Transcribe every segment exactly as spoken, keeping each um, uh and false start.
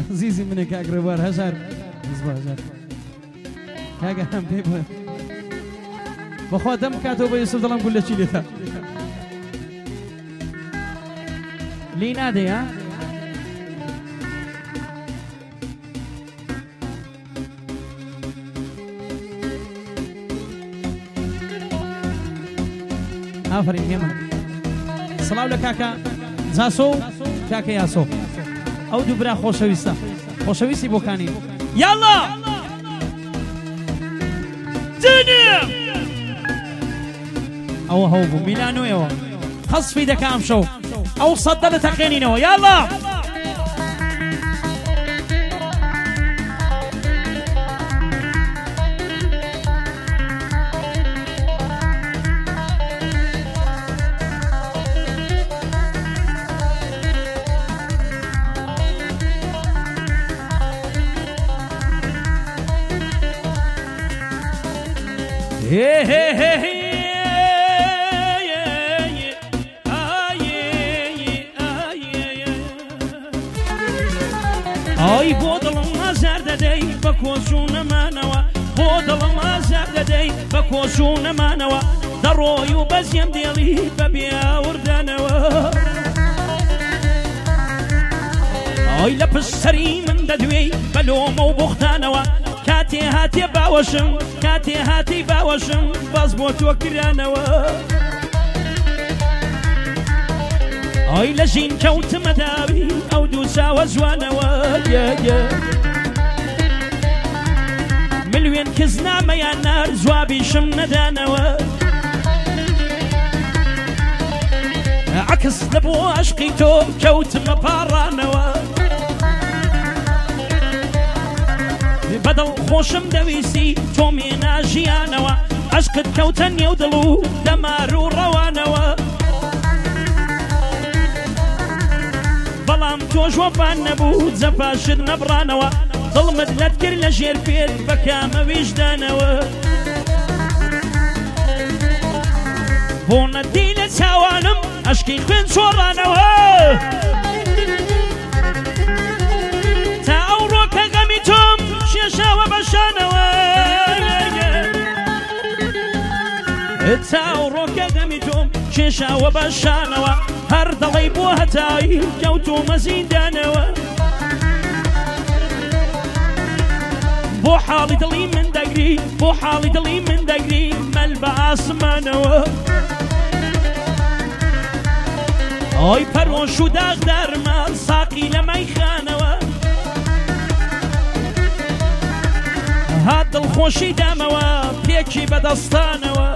زیزی منێ کاگرێوار هەژار هەژار کاگە هەم پێ بڵێ بەخوا دەم بکاتەوە بە یوسف دەڵام گول لە چی لێتە لی نادێ ها ئافرین هێمن سڵاو لە کاکە جاسۆ و کاکە یاسۆ ئەو دوو برا خۆشەویستە خۆشەویستی بۆکانی یاڵا جنێ ئەوە هەوو بوو میلانۆیەوە خەسفی دەکە ئەم شەو ئەو سەدە لە تەقێنینەوە یاڵا Hey, hey, hey, hey. ئای بۆ دڵم ئازار دەدەی بە کۆچوونەمانەوە بۆ دڵم ئازار دەدەی بە کۆچوونەمانەوە دەڕۆی و بەزیەم دێڵی بە بێاوردانەوە ئای لە پشتەری من دەدوێی بە لۆمە و بوختانەوە کاتێ هاتێ باوەشم کاتێ هاتی باوەشم باز بۆ تۆ کرانەوە ئای لە ژین کەوتمە داوی ئەو دوو چاوە جوانەوە ملوێن کەس نامەیان نار جوابیشم نەدانەوە عکس لە بۆ عەشقی تۆ کەوتمە پاڕانەوە بەدڵ خۆشم دەویستی تۆ مێنا ژیانەوە عەشقت کەوتە نێو دڵ و دەمار و ڕەوانەوە بەڵام تۆش وەفان نەبوو جەپاشت نەبڕانەوە دڵمت لەت کرد لە ژێر پێت بە کامە ویژدانەوە بۆ نەدی لە چاوانم عەشقی خوێن چۆڕانەوە تا ئەوڕۆ کە غەمی تۆم شێشاوە بەشانەوە تا ئەوڕۆ کە غەمی تۆم شێشاوە بەشانەوە هەر دەڵێی بۆ هەتایی کەوتومە زیندانەوە بۆ حاڵی دڵی من دەگری بۆ حاڵی دڵی من دەگری مەل بە ئاسمانەوە ئۆی پەرۆش و داغدارمە ساقی لە مەیخانەوە هات دڵخۆشی دامەوە پێکی بەدەستانەوە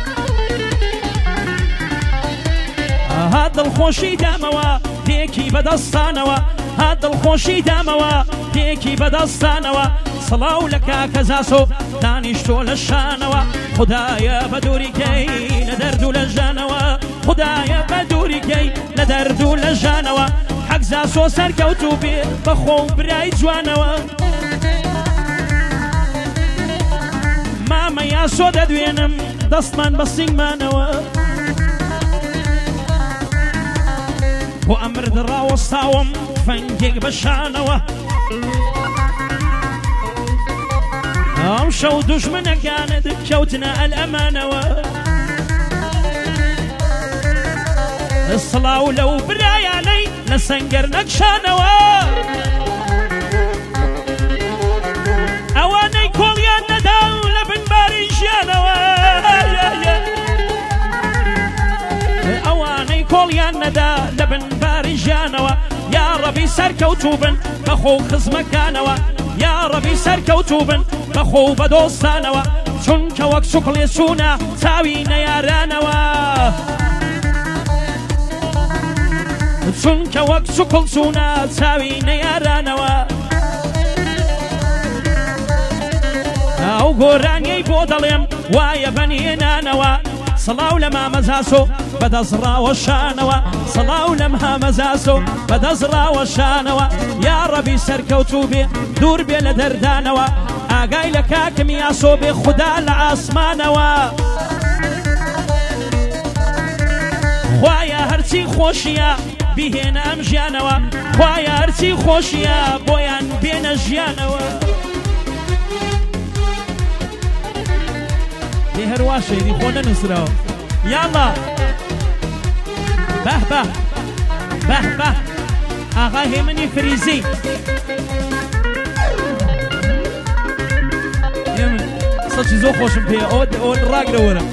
هات دڵخۆشی دامەوە پێکی بەدەستانەوە هات دڵخۆشی دامەوە پێکی بەدەستانەوە سڵاو لە کاکە زاسۆ دانیشتۆ لە شانەوە خودایە بە دووریکەی لە دەرد و لە ژانەوە خودایە بە دووریکەی لە دەرد و لە ژانەوە حەق زاسۆ سەرکەوت و بێ بەخۆ و برای جوانەوە مامە یاسۆ دەدوێنم دەستمان بە سینگمانەوە بۆ ئەمر دڕاوەستاوم فەنگێک بەشانەوە ئەم شەو دوژمنەکانت کەوتنە ئەلئەمانەوە سڵاو لەو برایانەی لە سەنگەر نەکشانەوە ئەوانەی کۆڵیان نەدا لە بنباری ژیانەوە ئەوانەی کۆڵیان نەدا لە بنباری ژیانەوە یا ڕەبی سەرکەوتوو بن بەخۆ و خزمەکانەوە یا ڕەبی سەرکەوتوو بن بەخۆ و بەدۆستانەوە چونکە وەک سوکڵێ چوونە چاوی نەیارانەوە چونکە وەک سوکڵ چوونە چاوی نەیارانەوە ئەو گۆرانیەی بۆ دەڵێم وایە بەنهێنانەوە سڵاو لە مامەزاسۆ بەدەزڕاوە شانەوە سڵاو لە مامەزاسۆ بەدەزڕاوە شانەوە یا ڕەبی سەرکەوتوو بێ دوور بێ لە دەردانەوە ئاگای لە کاکم یاسۆ بێ خودا لە ئاسمانەوە خوایە هەرچی خۆشیە بیهێنە ئەم ژیانەوە خوایە هەرچی خۆشیە بۆیان بێنە ژیانەوە دێ هەروە شەیدی خۆ نەنووسراوە یاڵا بەه بەه بەه بەه ئاغا هێمنی فریزی هێمن سەچی زۆر خۆشم پێ ئەوە ڕاگرەوەرە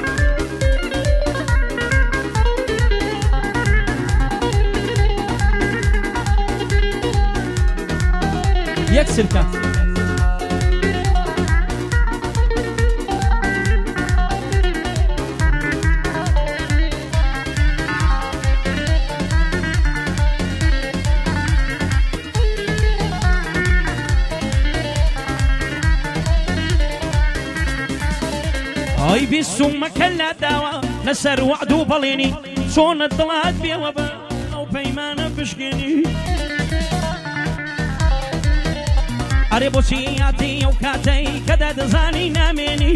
یەک سرکە ئەی بیستومەکە لا داوە لەسەر وعد و بەڵێنی چۆنە دڵات بێوە بە ئەو پەیمانە پشکێنی ئەرێ بۆچی یاتی ئەو کاتەی کەدا دەزانی نامێنی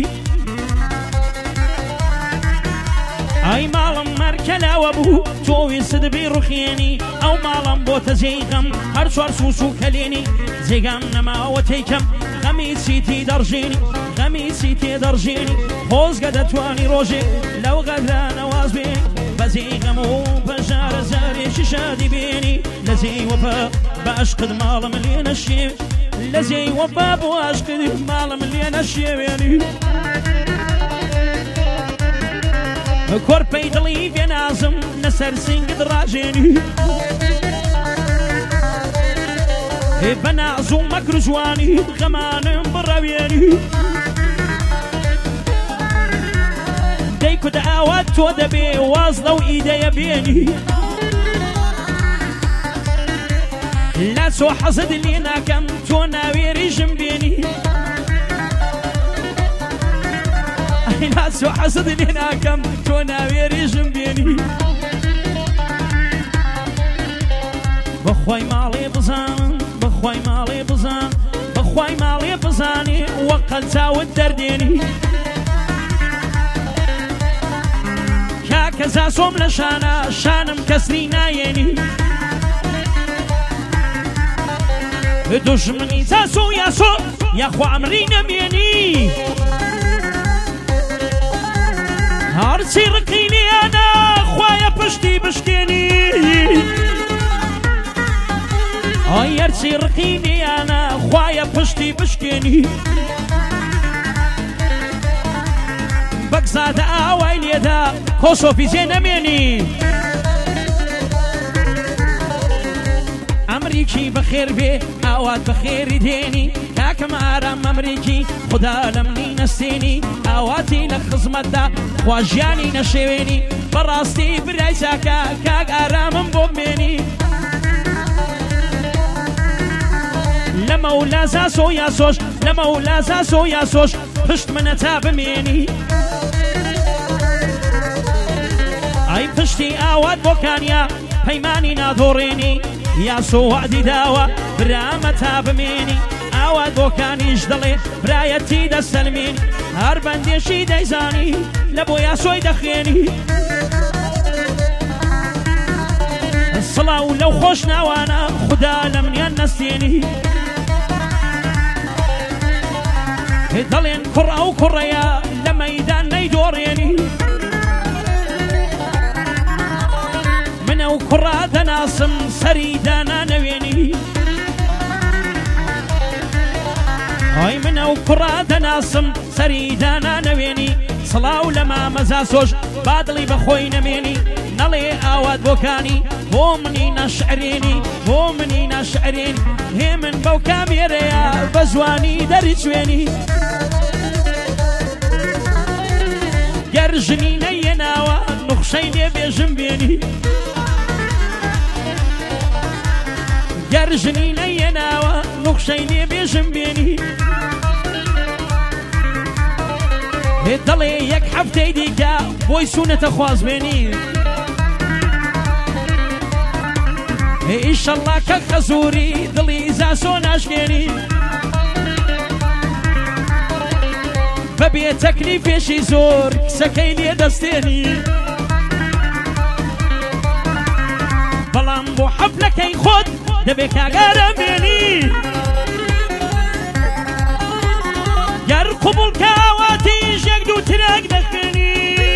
ئەی ماڵم مەرکەلاوە بوو تۆ ویست بی ڕوخێنی ئەو ماڵم بۆتە جێیغەم هەر چوار سووس و کەلێنی جێگام نەماوە تێیکەم غەمی چیتی دەڕژێنی غەمی چی تێ دەڕژێنی خۆزگە دەتوانی ڕۆژێ لەو غەدرا نەواز بێنی بەجێگەم و بەژارە زارێکی شادی بێنی لە جێی وەپە بە عەشقت ماڵم لێنە شێوێ لە جێی وەپە بۆ عەشقت ماڵم لێنە شێوێنی کۆرپەی دڵی بێنازم لەسەر سنگت ڕاژێنی بە ناز و مەکر و جوانی غەمانم بڕەوێنی دەی کود ئاوات تۆ دەبێ واز لەو ئیدەیە بێنی لا چۆ حەزت لێ ناکەم تۆ ناوێریژم بێنی لا چۆ حەزت لێ ناکەم تۆ ناوێریژم بێنی بەخوای ماڵێ بزان بەخوای ماڵێ بزان بەخوای ماڵێ بزانێ وەقەت چاوت دەردێنی کاکە زاسۆم لە شانە شانم کەسری نایێنی دوژمنی زاسۆ یاسۆ یاخوا ئەمری نەمێنی هەرچی ڕقینیانە خوایە پشتی بشکێنی ئای هەرچی ڕقینیانە خوایە پشتی بشکێنی بەگزادە ئاوای لێدا کۆسۆفیزێ نەمێنی ئەمریکی بەخێر بێ ئاوات بەخێری دێنی کاکەم ئارام ئەمریکی خدا لە منی نەستێنی ئاواتی لە خزمەتدا خوا ژیانی نەشێوێنی بەڕاستی برای چاکە کاک ئارامم بۆ بمێنی لە مەولا زاسۆ یاسۆش لە مەولا زاسۆ یاسۆش پشت منە تا بمێنی ئەی پشتی ئاوات بۆکانیا پەیمانی نادۆڕێنی یاسۆ وعدی داوە برامە تا بمێنی ئاوات بۆکانیش دەڵێ برایەتی دەسەلمێنی هەر بەندێشی دەیزانی لە بۆ یاسۆی دەخێنی سڵاو لەو خۆش ناوانە خدا لە منیان نەستێنی دەڵێن کوڕ ئەو کوڕەیە لە مەیدان نەیدۆڕێنی منە و کوڕا دەناسم سەری دانا نەوێنی ئای منە و کوڕا دەناسم سەری دانا نەوێنی سڵاو لە مامە زاسۆش با دڵی بەخۆی نەمێنی نەڵێ ئاوات بۆکانی بۆ منی نەشعرێنی بۆ منی نەشعرێنی هێ من بەو کامێرەیە بە جوانی دەری کوێنی گەر ژنی نەیەناوە نوخشەی لێ بێژم بێنی گەر ژنی نەیەناوە نوخشەی لێ بێژم بێنی هێ دەڵێ یەک هەفتەی دیکە بۆی سوونەتە خوازبێنی هێ ئیشەڵڵا کە خەزووری دڵی زاسۆ ناشکێنی بەبێ تەکلیفێشی زۆر کسەکەی لێ دەستێنی بەڵام بۆ حەفلەکەی خۆت دەبێ کاگارە بێنی گەر قوبوڵ کاواتیش یەک دوو ترەک دەخێنی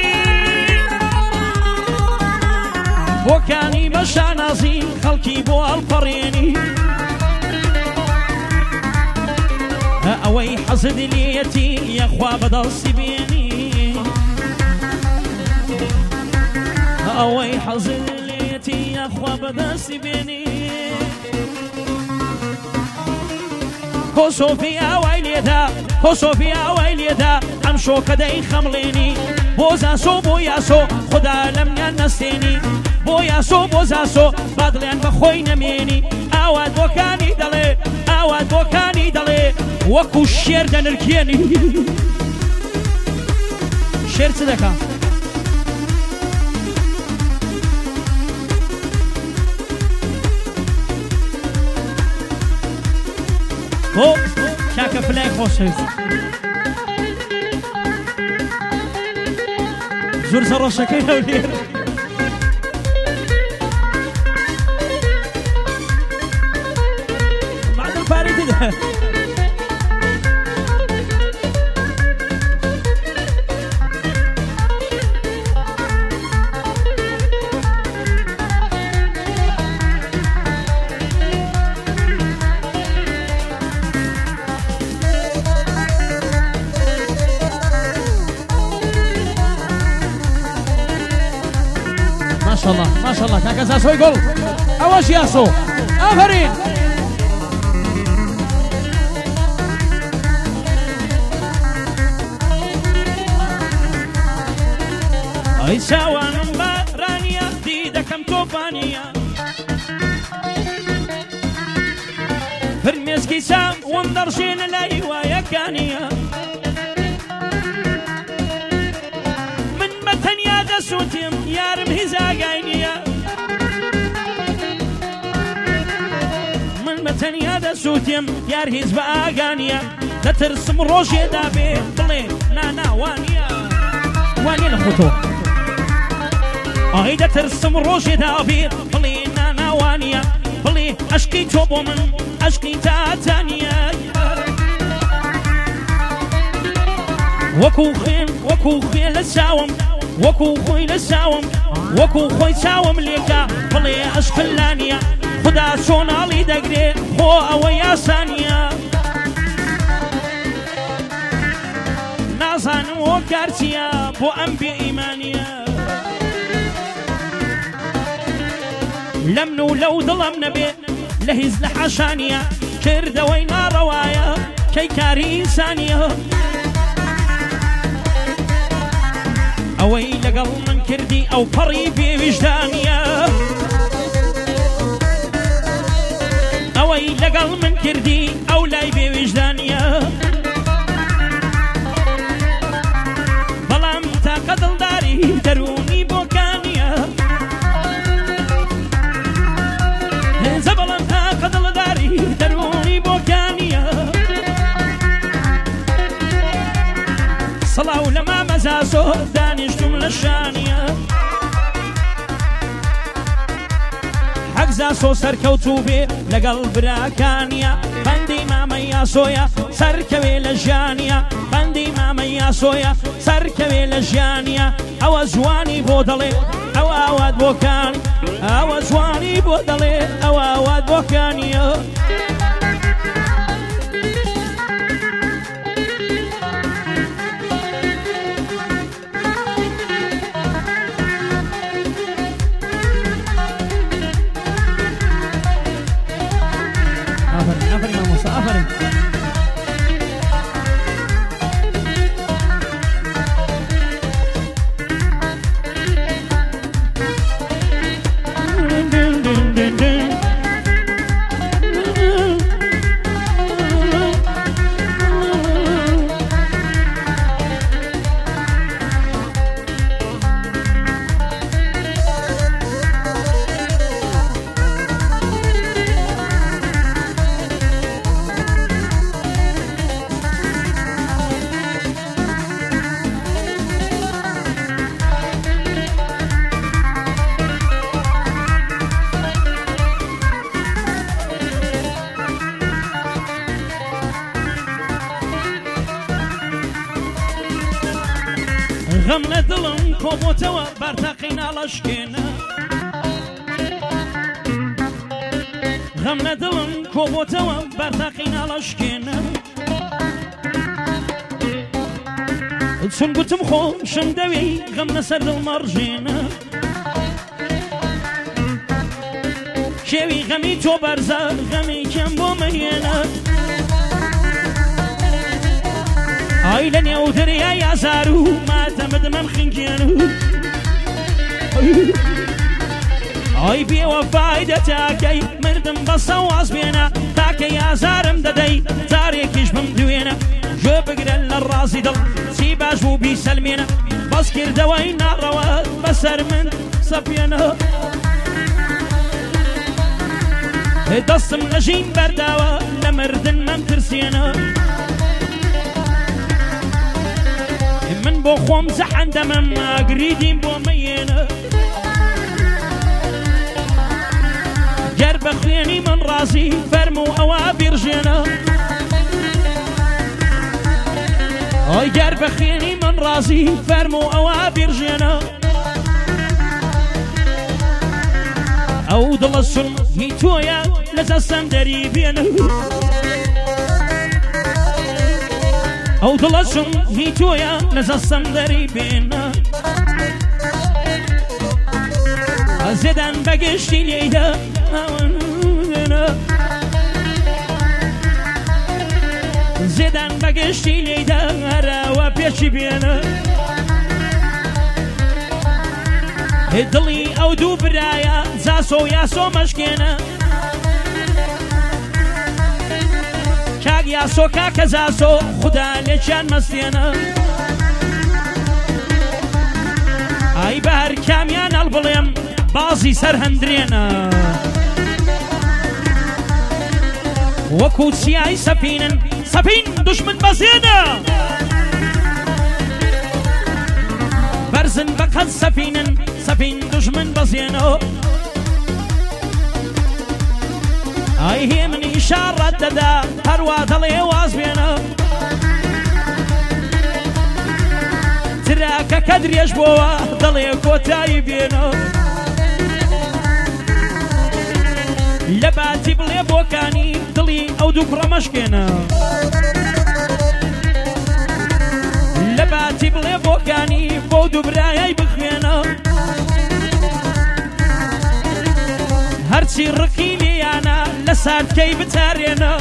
بۆکانی بە شانازی خەڵکی بۆ هەڵپەڕێنی ئەوەی حەزت لێیەتی یەخوا بەدەستی بێنی ئەوەی حەزت لێیەتی یەخوا بەدەستی بێنی کۆسۆفی ئاوای لێدا کۆسۆفی ئاوای لێدا ئەم شۆکە دەی خەمڵێنی بۆ زاسۆ بۆ یاسۆ خدا لەمیان نەستێنی بۆ یاسۆ بۆ زاسۆ با دڵیان بەخۆی نەمێنی ئاوات بۆکانی دەڵێ ئاوات بۆکانی دەڵێ وەکو شێر دەنرکێنی شێر چ دەکا هۆ کاکە فلای خۆشەویست زۆر زەڕۆشەکەی هەولێر معدەم پارەی دەدا ما شاء الله ما شاء الله كاكا زاسو يقول اواش ياسو افرين اي ساوان بارانيا ديدا كم توفانيا فرميس كيسام وندرشين الايوا يا كانيا من متن يا دسوتيم يارم هزاقاينيا من متن يا دسوتيم يار هز باقانيا تترسم روشي دابي بلي نانا وانيا وانيا لخوتو اهي تترسم روشي دابي بلي نانا وانيا بلي اشكي توبو من اشكي تاتانيا وكو خيم وكو خيل لساوم وكو خوي لساوم وكو خوي ساوم ليكا بلي اشقلانيا خدا شونالي دقري خو اويا ثانية نازان وكارتيا بو انبي ايمانيا لمنو لو ظلم نبي لهز لحشانيا كرد وينا روايا كي كاري انسانيا اوي لقل من كردي او بري في وجدانيا اوي لقل من كردي او لاي في وجدانيا بلام تا قدل داري دروني بوكانيا زبلام تا قدل داري دروني بوكانيا صلاة لما مزاسو دانشتم للشانية حق زاسو سركوتو بي لقلب راكانيا بندي ماما ياسويا سركوي للجانية بندي ماما ياسويا سركوي للجانية او زواني بودلي او اواد بوكاني او زواني بودلي او اواد بوكانيا أفرين يا موسى أفرين غەم لە دڵم کۆبۆتەوە بەرتەقی ناڵەشکێنە غەم لە دڵم کۆبۆتەوە بەرتەقی ناڵەشکێنە چون گوتم خۆشم دەوێ غەم لەسەر دڵمەڕژێنە شێوی غەمی تۆ بەرزە غەمی کەم بۆ مەهێنە ئای لە نێو دەریای ئازار و ماتەمەدمەم خنگێن و ئای بێوەفای دەتاکەی مردم بەسە واز بێنە تاکەی ئازارم دەدەی جارێکیش بم دوێنە گوێ بگرە لە ڕازی دڵ چی باش بوو بیسەلمێنە بەس کردەوەی ناڕەوە بەسەر من سەپێنە دەستم لەژین بەرداوە لە مردن مەم ترسێنە من بۆ خۆم زەحەندەمەم ئاگریدیم بۆ مەیێنە گەر بە خوێنی من ڕازی فەرموو ئەوە بیرژێنە ئۆی گەر بە خوێنی من ڕازی فەرموو ئەوە بیرژێنە ئەو دڵە سون هی تۆیە لە دەستەم دەری بێنە ئەو دڵە سون هی تۆیە لە دەستەم دەری بێنە زێدان بەگشتی لێیدا زێدان بەگشتی لێیدا هەراوە پێچی بێنە دڵی ئەو دوو برایە زاسۆ و یاسۆ مەشکێنە کاک یاسۆ کاکە زاسۆ خودا لێکیان مەستێنە ئای بە هەر کامیان هەڵبڵێم بازی سەر هەندرێنە وەکو چیای سەپینن سەپین دوشمن بەزێنە بەرزن بەقەد سەپینن سەپین دوشمن بەزێنە ئای هێ منی ئیشارەت دەدا هەروە دەڵێ واز بێنە تراکە کە درێژ بۆوە دەڵێ کۆتایی بێنە لە باتی بڵێ بۆکانی دڵی ئەو دوو کوڕە مەشکێنە لە باتی بڵێ بۆکانی بۆ دوو برایای بخوێنە هەرچی ڕقی لێیانە لە سادکەی بتارێنە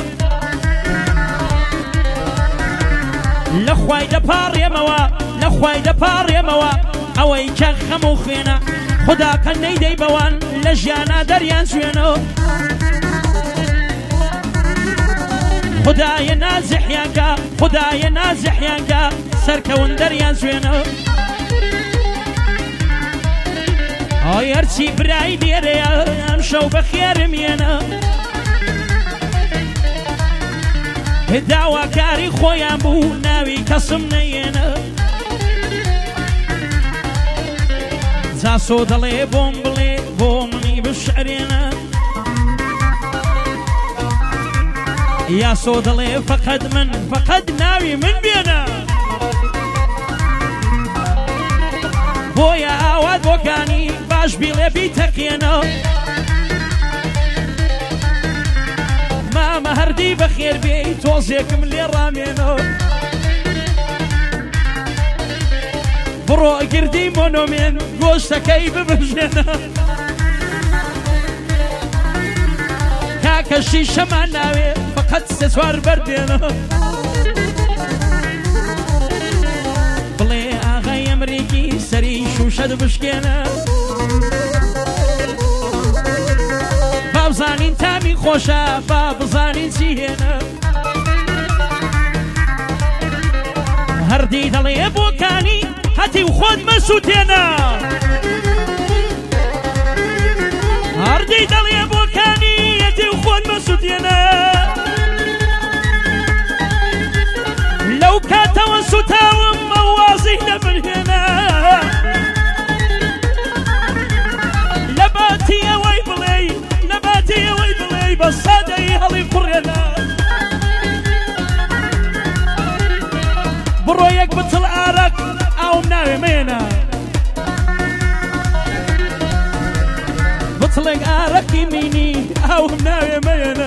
لە خوای دەپاڕێمەوە لە خوای دەپاڕێمەوە ئەوەی کە خەم و خوێنە خدا کە نەیدەی بەوان لە ژیانە دەریان سوێنە خدایە نازحیانکە خدایە نازحیانکە سەرکەون دەریان سوێنە ئای هەرچی برای لێرەیە ئەم شەو بە خێرم ێنە داواکاری خۆیان بوو ناوی کەسم نەیێنە زاسۆ دەڵێ بۆم بڵێ بۆ منی بشعرێنە یاسۆ دەڵێ فەقەد من فەقەد ناوی من بێنە بۆیە ئاوات بۆکانی باش بیڵێ بیتەقێنە مامە هەردی بەخێر بێ تۆزێکم لێ ڕامێنە بڕۆ گردی مۆنۆمێن گۆشتەکەی ببژێنە کاکە شیشەمان ناوێ فەقەت سێ چوار بەردێنە بڵێ ئاغای ئەمریکی سەری شوشەت بشکێنە با بزانین تامی خۆشە با بزانین چی هێنە هەردی دەڵێ بۆکانی هەتی و خۆت مەسووتێنە هەردی دەڵێ بۆکانی هەتی و خۆت مەسووتێنە لەو کاتەوە سوتاوم مەوازی لەبرهێنە لە باتی ئەوەی بڵێ لە باتی ئەوەی بڵێ بە سادەی هەڵی قوڕێنە بڕۆ یەک بتڵ ئارەک ئاو ئەوم ناوێ مێنە بچڵێک ئارەقی مینی ئەوم ناوێ مێنە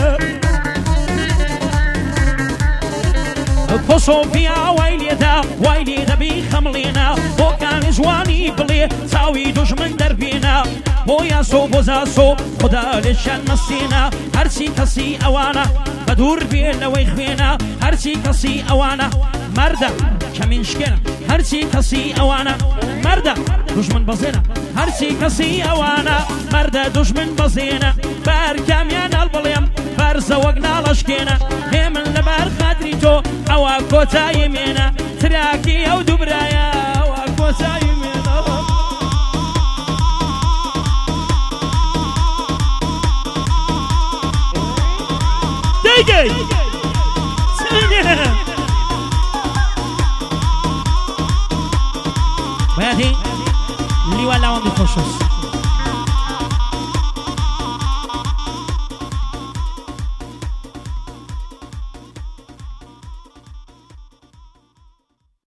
پۆسۆفیا وای لێدا وای لێ دەبی خەمڵێنە بۆ کانی جوانی بڵێ چاوی دوژمن دەربێنە بۆ یاسۆ بۆ زاسۆ خدا لێشان مەسێنە هەرچی کەسی ئەوانە بە دوور بێنەوەی خوێنە هەرچی کەسی ئەوانە مەردە کەمین شکێنە هەرچی کەسی ئەوانە مەردە دوژمن بەزێنە هەرچی کەسی ئەوانە مەردە دوژمن بەزێنە بەرکامیان هەڵبڵێم بەرزەوەک ناڵەشکێنە هێ من لەبەر خاتری تۆ ئەوە کۆتایی مێنە تراکی ئەو دووبرایە ئەوە کۆتایی مێنە دەیگەی باید لیوان لاوان بخۆشەست